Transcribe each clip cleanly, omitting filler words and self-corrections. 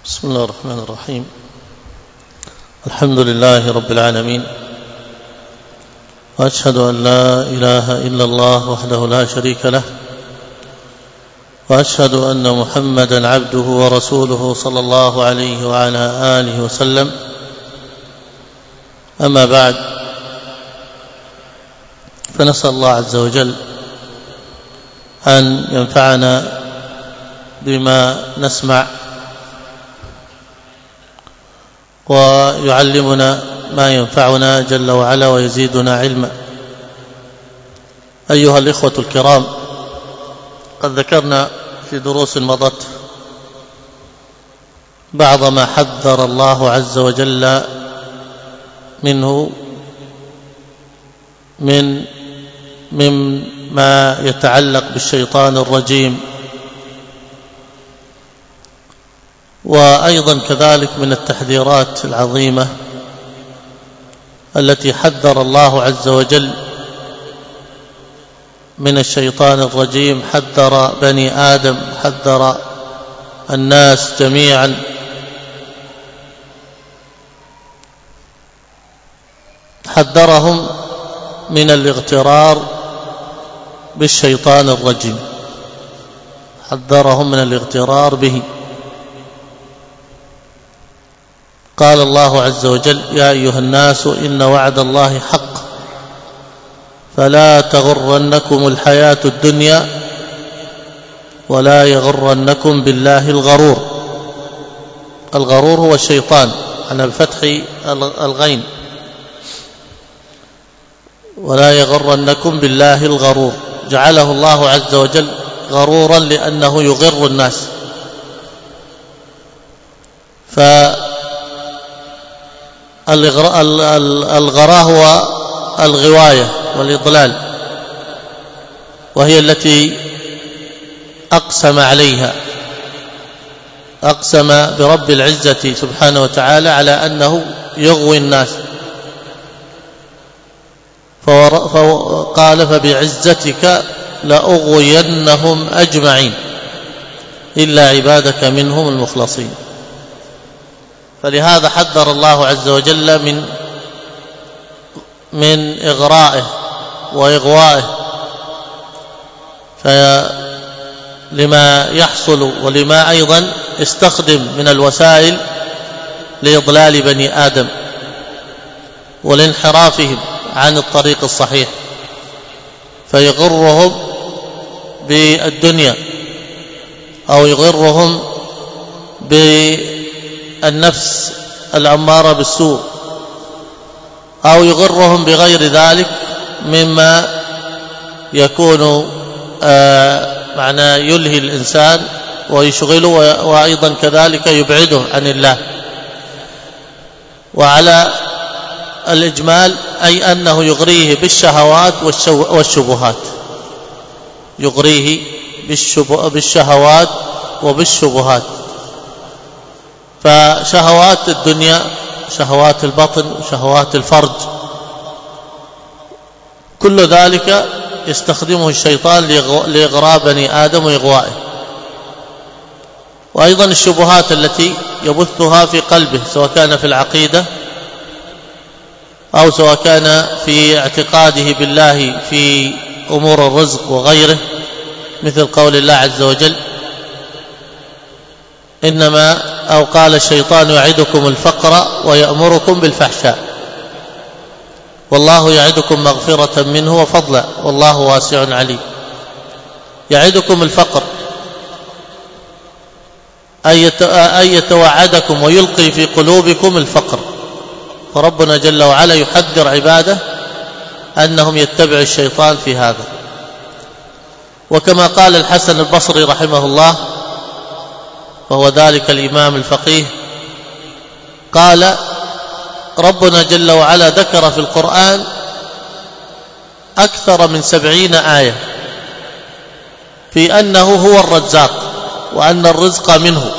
بسم الله الرحمن الرحيم. الحمد لله رب العالمين، وأشهد أن لا إله إلا الله وحده لا شريك له، وأشهد أن محمدا عبده ورسوله صلى الله عليه وعلى آله وسلم. أما بعد، فنسأل الله عز وجل أن ينفعنا بما نسمع ويعلمنا ما ينفعنا جل وعلا ويزيدنا علما. أيها الإخوة الكرام، قد ذكرنا في دروس مضت بعض ما حذر الله عز وجل منه مما يتعلق بالشيطان الرجيم، وأيضا كذلك من التحذيرات العظيمة التي حذر الله عز وجل من الشيطان الرجيم. حذر بني آدم، حذر الناس جميعا، حذرهم من الاغترار بالشيطان الرجيم، حذرهم من الاغترار به. قال الله عز وجل: يا أيها الناس إن وعد الله حق فلا تغرنكم الحياة الدنيا ولا يغرنكم بالله الغرور. الغرور هو الشيطان على بفتح الغين، ولا يغرنكم بالله الغرور. جعله الله عز وجل غرورا لأنه يغر الناس. الغراء هو الغواية والإضلال، وهي التي أقسم عليها، أقسم برب العزة سبحانه وتعالى على أنه يغوي الناس، فقال: فبعزتك لأغوينهم أجمعين إلا عبادك منهم المخلصين. فلهذا حذر الله عز وجل من إغرائه وإغوائه، لما يحصل ولما أيضا استخدم من الوسائل لإضلال بني آدم ولانحرافهم عن الطريق الصحيح، فيغرهم بالدنيا أو يغرهم بالنفس الأمارة بالسوء، أو يغرهم بغير ذلك مما يكون معناه يلهي الإنسان ويشغله، وأيضا كذلك يبعده عن الله. وعلى الإجمال أي أنه يغريه بالشهوات والشبهات، يغريه بالشهوات وبالشبهات. فشهوات الدنيا، شهوات البطن وشهوات الفرج، كل ذلك يستخدمه الشيطان لإغراء بني آدم وإغوائه. وأيضا الشبهات التي يبثها في قلبه، سواء كان في العقيدة أو سواء كان في اعتقاده بالله في أمور الرزق وغيره، مثل قول الله عز وجل: أو قال الشيطان يعدكم الفقر ويأمركم بالفحشاء والله يعدكم مغفرة منه وفضلا والله واسع عليم. يعدكم الفقر أي يتوعدكم ويلقي في قلوبكم الفقر. فربنا جل وعلا يحذر عباده أنهم يتبعوا الشيطان في هذا. وكما قال الحسن البصري رحمه الله، وهو ذلك الإمام الفقيه، قال: ربنا جل وعلا ذكر في القرآن أكثر من 70 آية في أنه هو الرزاق، وأن الرزق منه،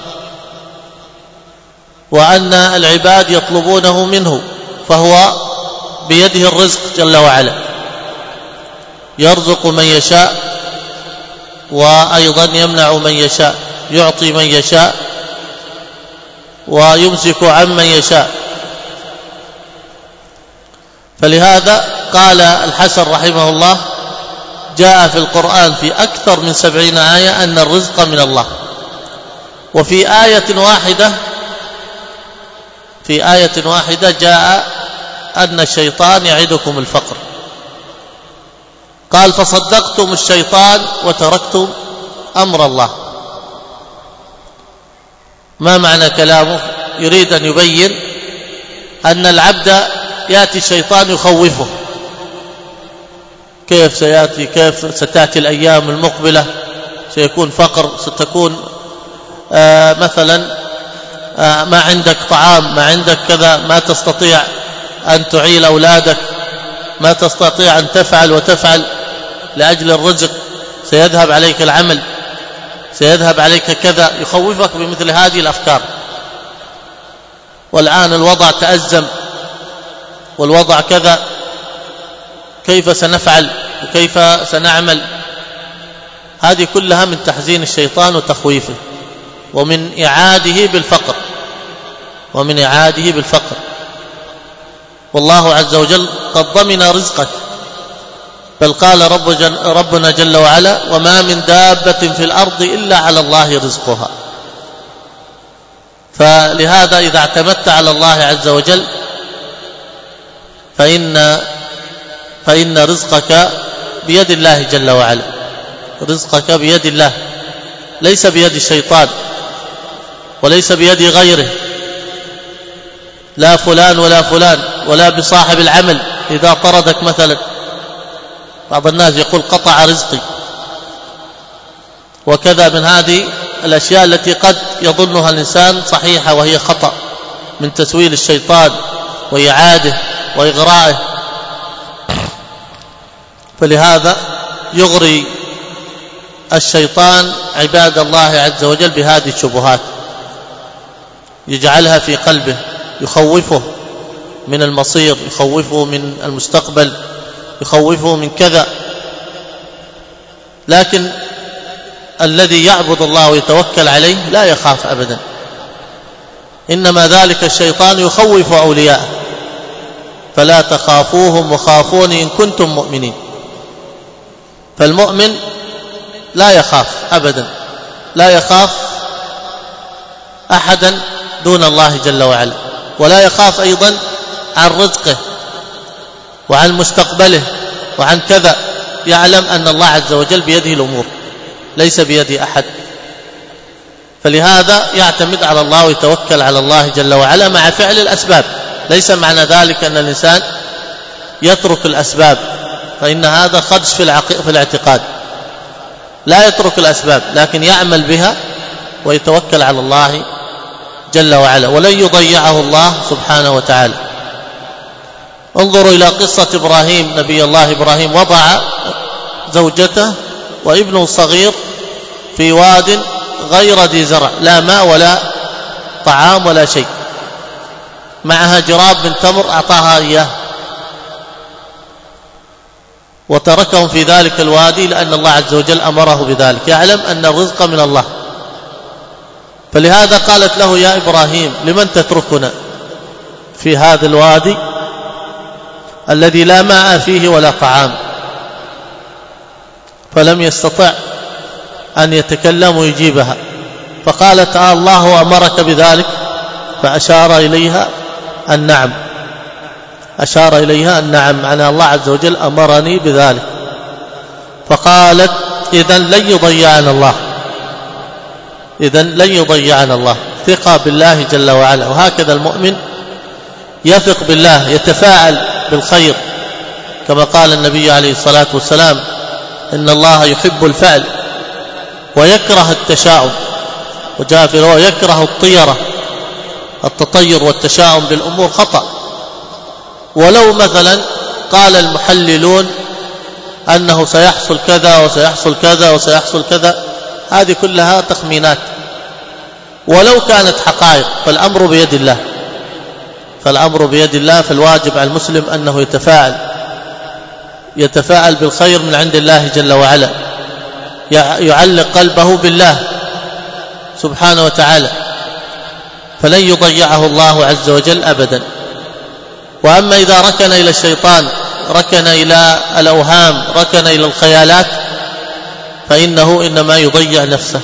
وأن العباد يطلبونه منه، فهو بيده الرزق جل وعلا، يرزق من يشاء وأيضا يمنع من يشاء، يعطي من يشاء ويمسك عمن يشاء. فلهذا قال الحسن رحمه الله: جاء في القرآن في أكثر من 70 آية أن الرزق من الله، وفي آية واحدة جاء أن الشيطان يعدكم الفقر. قال: فصدقتم الشيطان وتركتم أمر الله. ما معنى كلامه؟ يريد أن يبين أن العبد يأتي الشيطان يخوفه: كيف سيأتي، كيف ستأتي الأيام المقبلة، سيكون فقر، ستكون مثلا ما عندك طعام، ما عندك كذا، ما تستطيع أن تعيل أولادك، ما تستطيع أن تفعل وتفعل لأجل الرزق، سيذهب عليك العمل، سيذهب عليك كذا، يخوفك بمثل هذه الأفكار. والآن الوضع تأزم والوضع كذا، كيف سنفعل وكيف سنعمل؟ هذه كلها من تحزين الشيطان وتخويفه ومن إعاده بالفقر. والله عز وجل قد ضمن رزقك، بل قال ربنا جل وعلا: وما من دابة في الأرض إلا على الله رزقها. فلهذا إذا اعتمدت على الله عز وجل فإن رزقك بيد الله جل وعلا، رزقك بيد الله، ليس بيد الشيطان وليس بيد غيره، لا فلان ولا فلان ولا بصاحب العمل إذا طردك مثلا. بعض الناس يقول: قطع رزقي، وكذا من هذه الأشياء التي قد يظنها الإنسان صحيحة وهي خطأ، من تسويل الشيطان وإعاده وإغرائه. فلهذا يغري الشيطان عباد الله عز وجل بهذه الشبهات، يجعلها في قلبه، يخوفه من المصير، يخوفه من المستقبل، يخوفه من كذا. لكن الذي يعبد الله ويتوكل عليه لا يخاف أبدا، إنما ذلك الشيطان يخوف أولياءه: فلا تخافوهم وخافوني إن كنتم مؤمنين. فالمؤمن لا يخاف أبدا، لا يخاف أحدا دون الله جل وعلا، ولا يخاف أيضا عن رزقه وعن مستقبله وعن كذا، يعلم أن الله عز وجل بيده الأمور ليس بيد أحد. فلهذا يعتمد على الله ويتوكل على الله جل وعلا مع فعل الأسباب. ليس معنى ذلك أن الإنسان يترك الأسباب، فإن هذا خدش في الاعتقاد. لا يترك الأسباب، لكن يعمل بها ويتوكل على الله جل وعلا، ولن يضيعه الله سبحانه وتعالى. انظروا إلى قصة إبراهيم، نبي الله إبراهيم وضع زوجته وابنه الصغير في واد غير ذي زرع، لا ماء ولا طعام ولا شيء، معها جراب من تمر أعطاها إياه، وتركهم في ذلك الوادي لأن الله عز وجل أمره بذلك، يعلم أن الرزق من الله. فلهذا قالت له: يا إبراهيم، لمن تتركنا في هذا الوادي الذي لا ماء فيه ولا طعام؟ فلم يستطع أن يتكلم ويجيبها، فقالت: الله أمرك بذلك؟ فأشار إليها النعم، أشار إليها النعم، معنى الله عز وجل أمرني بذلك. فقالت: إذن لن يضيعنا الله، إذن لن يضيعنا الله. ثقة بالله جل وعلا. وهكذا المؤمن يثق بالله، يتفاعل بالخير، كما قال النبي عليه الصلاة والسلام: إن الله يحب الفعل ويكره التشاؤم. وجاء في رواية: يكره الطيرة، التطير والتشاؤم بالأمور خطأ. ولو مثلا قال المحللون أنه سيحصل كذا وسيحصل كذا وسيحصل كذا، هذه كلها تخمينات. ولو كانت حقائق فالأمر بيد الله، فالأمر بيد الله. فالواجب على المسلم أنه يتفاعل بالخير من عند الله جل وعلا، يعلق قلبه بالله سبحانه وتعالى، فلن يضيعه الله عز وجل أبدا. وأما إذا ركن إلى الشيطان، ركن إلى الأوهام، ركن إلى الخيالات، فإنه إنما يضيع نفسه.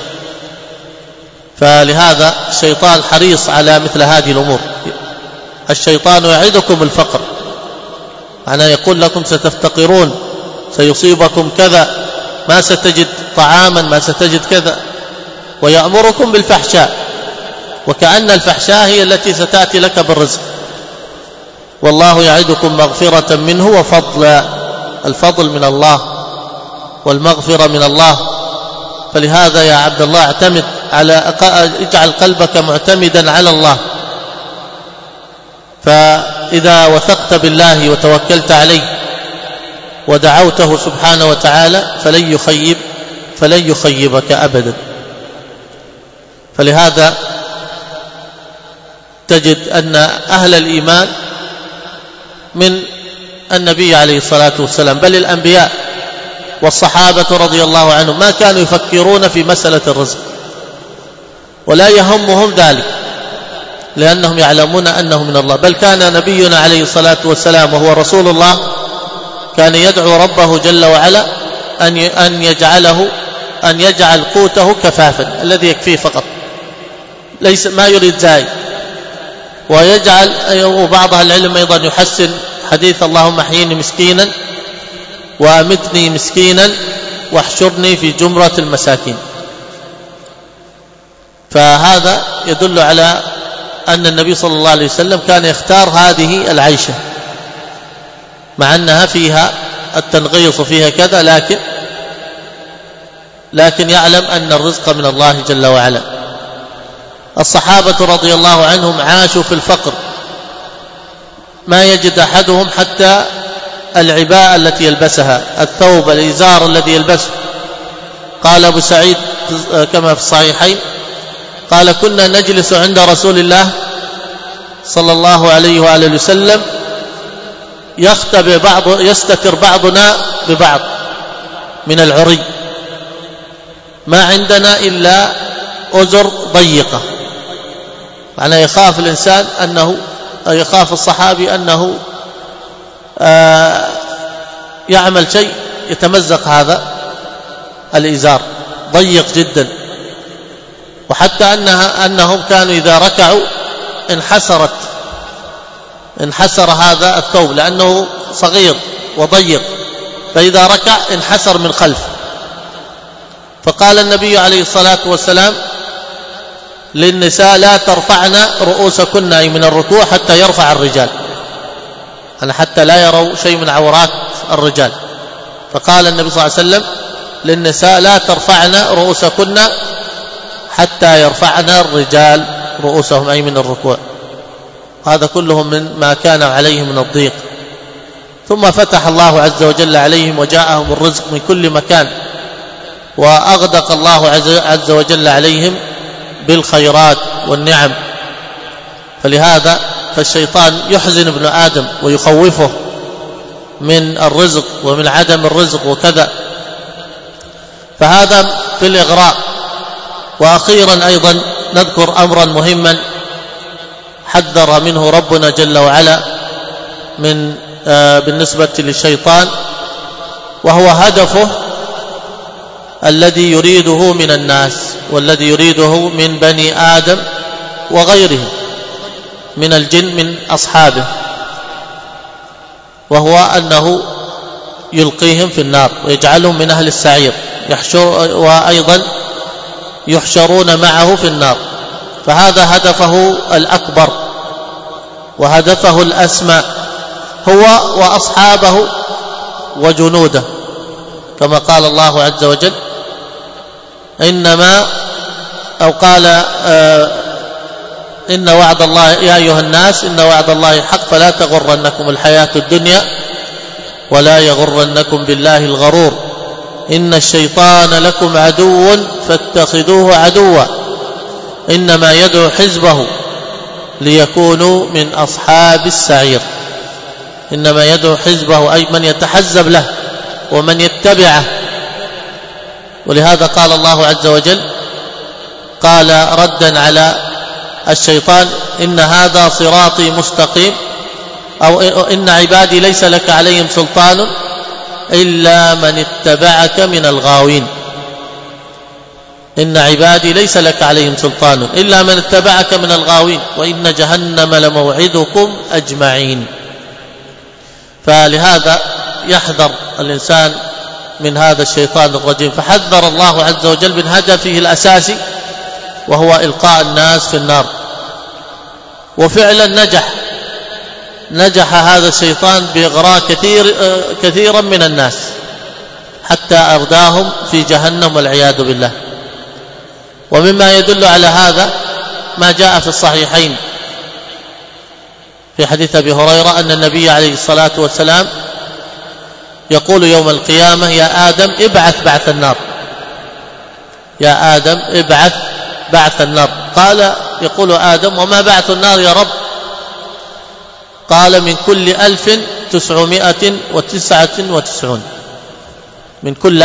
فلهذا الشيطان حريص على مثل هذه الأمور. الشيطان يعدكم الفقر، معناه يقول لكم ستفتقرون، سيصيبكم كذا، ما ستجد طعاما، ما ستجد كذا، ويأمركم بالفحشاء، وكأن الفحشاء هي التي ستأتي لك بالرزق. والله يعدكم مغفرة منه وفضلا، الفضل من الله والمغفرة من الله. فلهذا يا عبد الله اعتمد اجعل قلبك معتمدا على الله. فإذا وثقت بالله وتوكلت عليه ودعوته سبحانه وتعالى فلن يخيبك أبدا. فلهذا تجد أن أهل الإيمان من النبي عليه الصلاة والسلام، بل الأنبياء والصحابة رضي الله عنهم ما كانوا يفكرون في مسألة الرزق، ولا يهمهم ذلك، لأنهم يعلمون أنه من الله. بل كان نبينا عليه الصلاة والسلام وهو رسول الله كان يدعو ربه جل وعلا أن يجعل قوته كفافا، الذي يكفيه فقط، ليس ما يريد زائد. ويجعل، وبعض أهل العلم أيضا يحسن حديث اللهم احيني مسكينا وأمتني مسكينا واحشرني في جمرة المساكين. فهذا يدل على أن النبي صلى الله عليه وسلم كان يختار هذه العيشة، مع أنها فيها التنغيص وفيها كذا، لكن يعلم أن الرزق من الله جل وعلا. الصحابة رضي الله عنهم عاشوا في الفقر، ما يجد أحدهم حتى العباءة التي يلبسها، الثوب، الإزار الذي يلبسه. قال أبو سعيد كما في الصحيحين قال كنا نجلس عند رسول الله صلى الله عليه وآله وسلم يستتر بعضنا ببعض من العري، ما عندنا إلا أزر ضيقة. معناه يخاف الإنسان يخاف الصحابي أنه يعمل شيء يتمزق هذا الإزار ضيق جدا. وحتى أنهم كانوا إذا ركعوا انحسر هذا الثوب لأنه صغير وضيق، فإذا ركع انحسر من خلف. فقال النبي عليه الصلاة والسلام للنساء لا ترفعن رؤوسكن أي من الركوع حتى يرفع الرجال، حتى لا يروا شيء من عورات الرجال. فقال النبي صلى الله عليه وسلم للنساء لا ترفعن رؤوسكن حتى يرفعن الرجال رؤوسهم أي من الركوع. هذا كله من ما كان عليه من الضيق. ثم فتح الله عز وجل عليهم وجاءهم الرزق من كل مكان، وأغدق الله عز وجل عليهم بالخيرات والنعم. فلهذا فالشيطان يحزن ابن آدم ويخوفه من الرزق ومن عدم الرزق وكذا. فهذا في الإغراء. وأخيرا أيضا نذكر أمرا مهما حذر منه ربنا جل وعلا بالنسبة للشيطان، وهو هدفه الذي يريده من الناس والذي يريده من بني آدم وغيرهم من الجن من أصحابه، وهو أنه يلقيهم في النار ويجعلهم من أهل السعير، وأيضا يحشرون معه في النار. فهذا هدفه الأكبر وهدفه الأسمى، هو وأصحابه وجنوده، كما قال الله عز وجل إن وعد الله يا أيها الناس إن وعد الله حق فلا تغرنكم الحياة الدنيا ولا يغرنكم بالله الغرور إن الشيطان لكم عدو فاتخذوه عدوا إنما يدعو حزبه ليكونوا من أصحاب السعير. إنما يدعو حزبه أي من يتحزب له ومن يتبعه. ولهذا قال الله عز وجل قال ردا على الشيطان إن هذا صراطي مستقيم، أو إن عبادي ليس لك عليهم سلطان إلا من اتبعك من الغاوين. إن عبادي ليس لك عليهم سلطان إلا من اتبعك من الغاوين وإن جهنم لموعدكم أجمعين. فلهذا يحذر الإنسان من هذا الشيطان الرجيم، فحذر الله عز وجل من هدفه الأساسي وهو إلقاء الناس في النار. وفعلا نجح هذا الشيطان بإغراء كثيرا من الناس حتى أرداهم في جهنم والعياذ بالله. ومما يدل على هذا ما جاء في الصحيحين في حديث أبي هريرة أن النبي عليه الصلاة والسلام يقول يوم القيامة: يا آدم ابعث بعث النار، يا آدم ابعث بعث النار. قال يقول آدم: وما بعث النار يا رب؟ قال: من كل 1999، من كل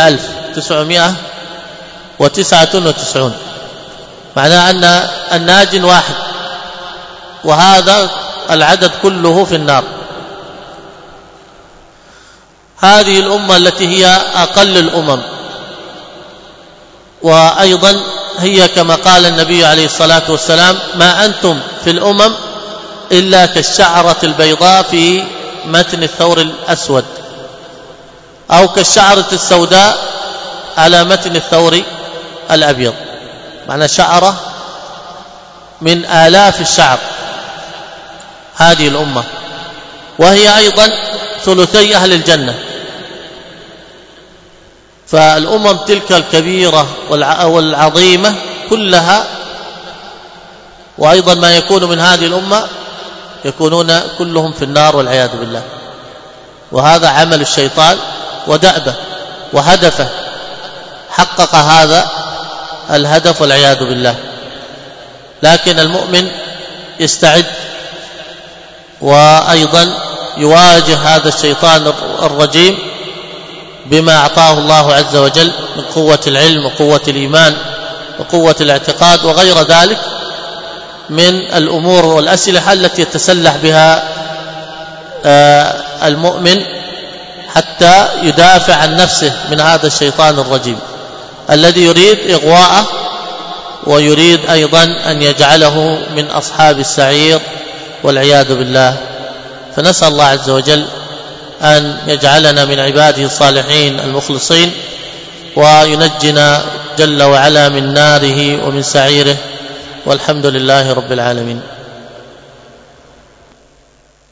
1999. معناه أن الناج واحد، وهذا العدد كله في النار. هذه الأمة التي هي أقل الأمم، وأيضا هي كما قال النبي عليه الصلاة والسلام: ما أنتم في الأمم إلا كالشعرة البيضاء في متن الثور الأسود، أو كالشعرة السوداء على متن الثور الأبيض. معنى شعرة من آلاف الشعر هذه الأمة، وهي أيضا ثلثي أهل الجنة. فالأمم تلك الكبيرة والعظيمة كلها، وأيضا ما يكون من هذه الأمة يكونون كلهم في النار والعياذ بالله. وهذا عمل الشيطان ودأبه وهدفه، حقق هذا الهدف والعياذ بالله. لكن المؤمن يستعد وأيضا يواجه هذا الشيطان الرجيم بما أعطاه الله عز وجل من قوة العلم وقوة الإيمان وقوة الاعتقاد وغير ذلك من الأمور والأسلحة التي يتسلح بها المؤمن حتى يدافع عن نفسه من هذا الشيطان الرجيم الذي يريد إغواءه ويريد أيضا أن يجعله من أصحاب السعير والعياذ بالله. فنسأل الله عز وجل أن يجعلنا من عباده الصالحين المخلصين، وينجنا جل وعلا من ناره ومن سعيره، والحمد لله رب العالمين.